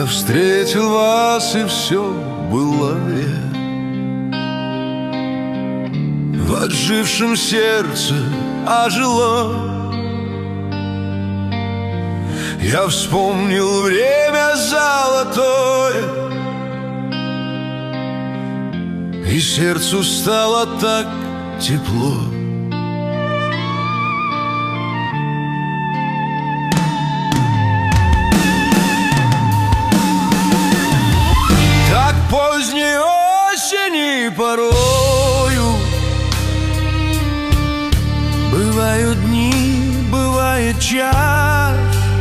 Я встретил вас, и все былое в отжившем сердце ожило. Я вспомнил время золотое, и сердцу стало так тепло. Так поздней осени порою бывают дни, бывает час,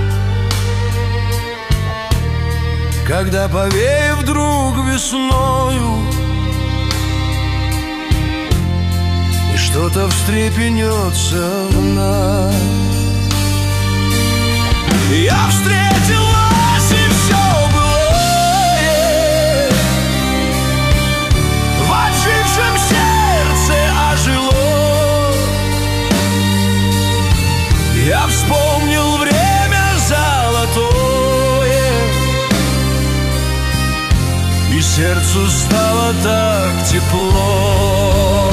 когда, повеяв вдруг весною, и что-то встрепенется в нас. Я встретил вас, и все былое в отжившем сердце ожило. Я вспомнил время золотое, и сердцу стало так тепло.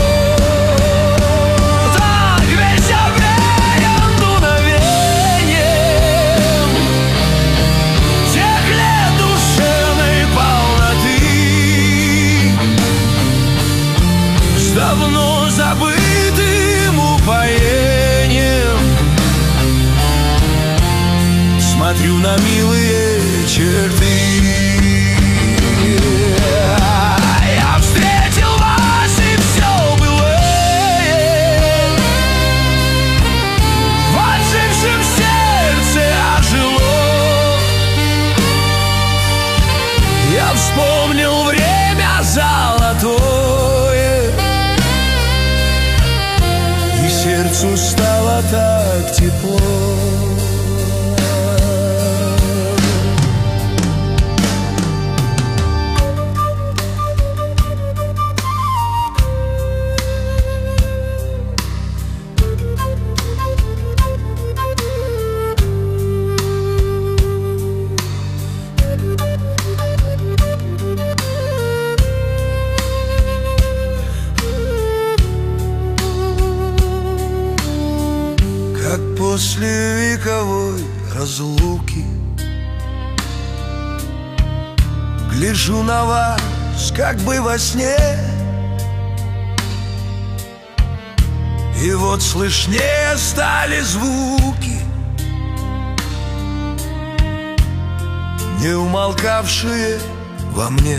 Так весь овеян дуновением тех лет душевной полноты, с давно забытым упоением смотрю на милые черты. Я встретил вас, и все былое в отжившем сердце ожило. Я вспомнил время золотое, и сердцу стало так тепло. После вековой разлуки гляжу на вас, как бы во сне, и вот слышнее стали звуки, не умолкавшие во мне.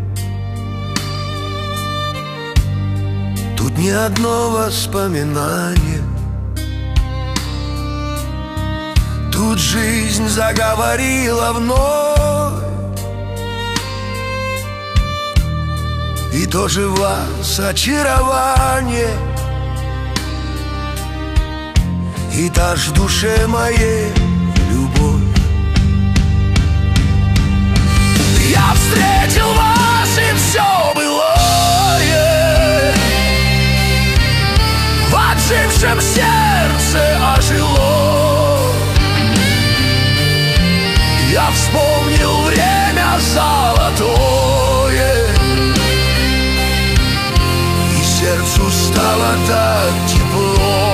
Тут не одно воспоминание, тут жизнь заговорила вновь, и тоже в вас очарование, и та ж в душе моей любовь. Я встретил вас, и все былое в отжившем сердце ожило. Я вспомнил время золотое, и сердцу стало так тепло.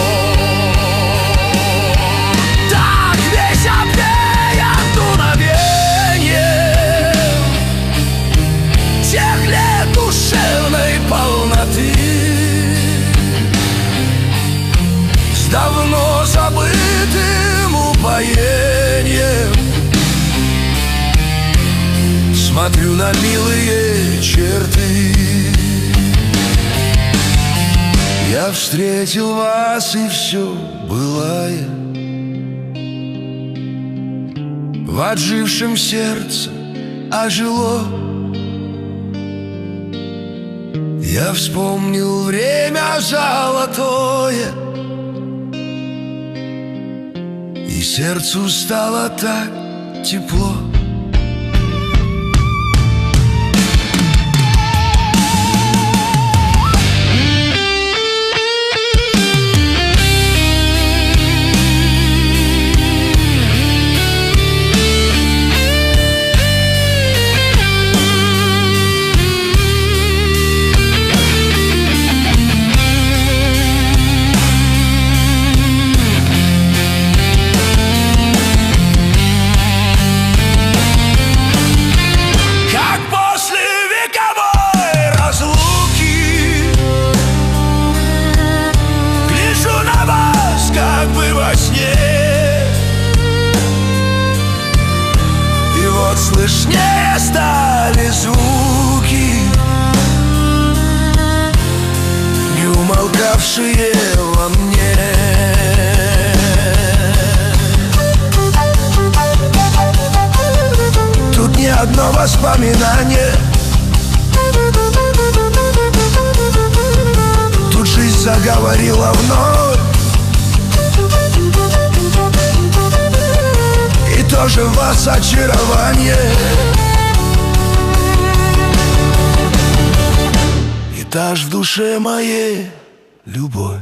Так весь обвеян дуновением тех лет душевной полноты, с давно забытым упоением смотрю на милые черты. Я встретил вас, и все былое в отжившем сердце ожило. Я вспомнил время золотое, и сердцу стало так тепло. застрявшие во мне. Тут ни одно воспоминание, тут жизнь заговорила вновь, и тоже в вас очарование. И та ж в душе моей любовь.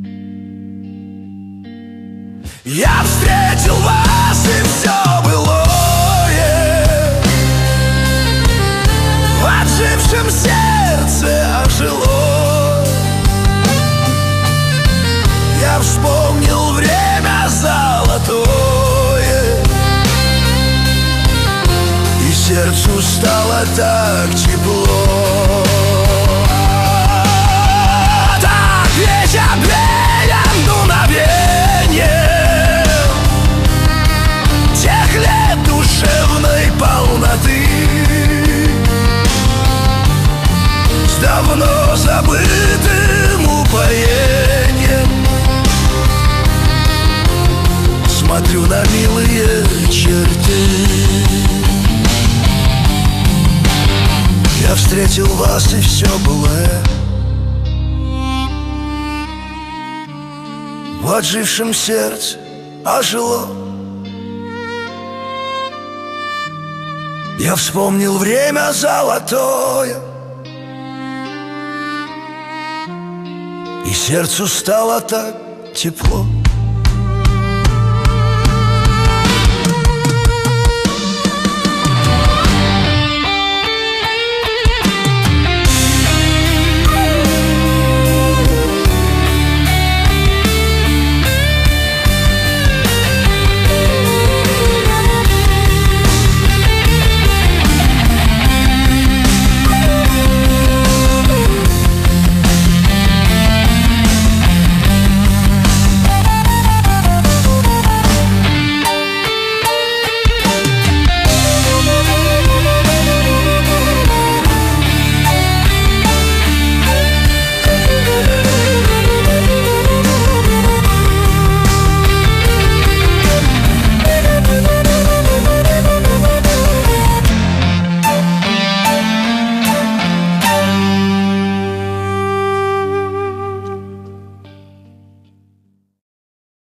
Я встретил вас, и все былое в отжившем сердце ожило. Я вспомнил время золотое, и сердцу стало так тепло. Так ветер веян дуновеньем тех лет душевной полноты, с давно забытым упоением смотрю на милые черты. Я встретил вас, и все былое в отжившем сердце ожило. Я вспомнил время золотое, и сердцу стало так тепло.